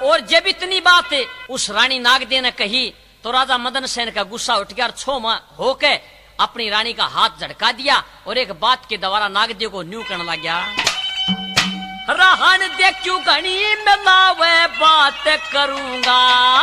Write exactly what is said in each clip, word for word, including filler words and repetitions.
और जब इतनी बात उस रानी नागदे ने कही तो राजा मदन सेन का गुस्सा उठ गया और छो में होके अपनी रानी का हाथ झटका दिया और एक बात के द्वारा नागदेव को न्यू करने लग गया। रहन दे क्यों घनी मिलावे बात करूंगा,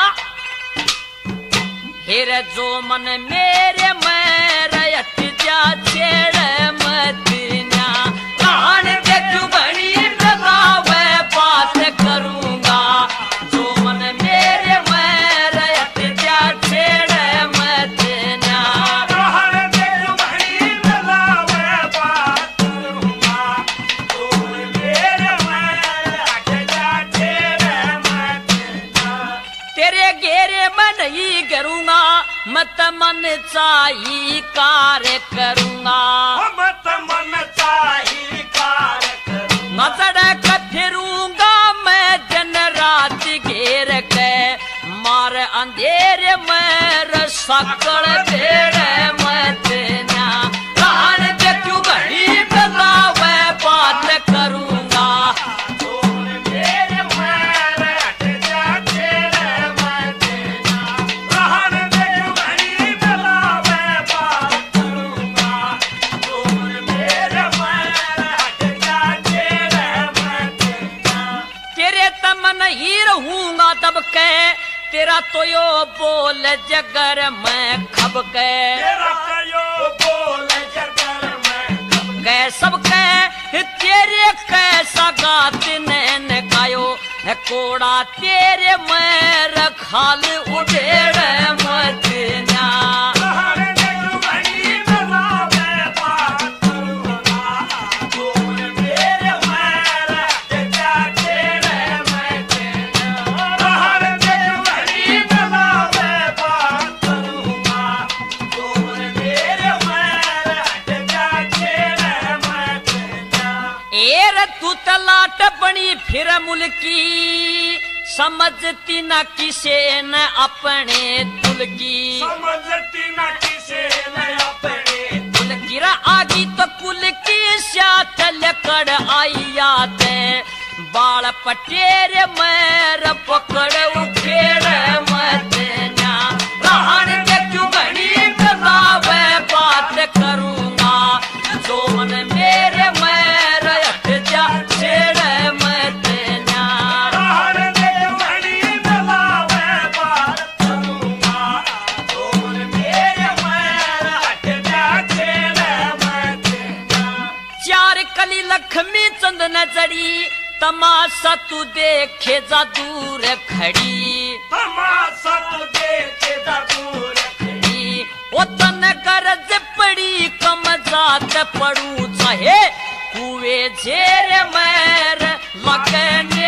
हेर जो मन मेरे मेरे जा छेड़ मत ना। रहन दे क्यों घनी मिलावे बात करूंगा, जो मन मेरे मेरे जा छेड़ मत ना। रहन दे क्यों घनी मिलावे बात करूंगा, जो मन मेरे मेरे जा छेड़ मत ना। तेरे घेरे में नहीं करूंगा, मत मन चाही कार्य करूंगा। मत मन चाही कार्य करूंगा, सड़क फिरूंगा मैं दिन रात घेर के, मार अंधेरे में सकड़ भेड़ मत ना। रहन दे क्यों घड़ी मिलावे बात करूंगा, जो मन मेरे मेरे जा छेड़ मत ना। रहन दे क्यों घनी मिलावे बात करूंगा, जो मन मेरे मेरे जा छेड़ मत ना। तेरे तम नहीं रहूंगा तब के, तेरा तो यो बोल जगर मैं खब के। तेरा कयो बोल जगर में खब गए सब के तेरे कैसा गात नैन कायो है कोड़ा तेरे मैं खाल उठेड़ मत ना। रहन दे क्यों घनी मिलावे बात करूंगा, जो मन मेरे मेरे जा छेड़ मत ना। रहन दे क्यों घनी मिलावे बात करूंगा, जो मन मेरे मेरे जा छेड़ मत ना। एर तू तलाट बनी फिर मुल्की, समझती न किसे न अपने तुल की। समझती न किसे न अपने कुल गिरा आगी तो कुल की साथ लकड़ आई आते, बाल पटेर मैर पकड़ उखेड़ मत ना। रहन दे क्यों घनी मिलावे बात करूंगा, जो मन मेरे मेरे जा छेड़ मत ना। रहन दे क्यों घनी मिलावे बात करूंगा, जो मन मेरे मेरे जा छेड़ मत ना। चार कली लक्ष्मी चंद न जड़ी, तमाशा तू देखे जा दूर खड़ी। तमाशा तू देखे जा दूर खड़ी, ओ तन गरज पड़ी कम जात पड़ू चाहे कुए झेर मैर लगन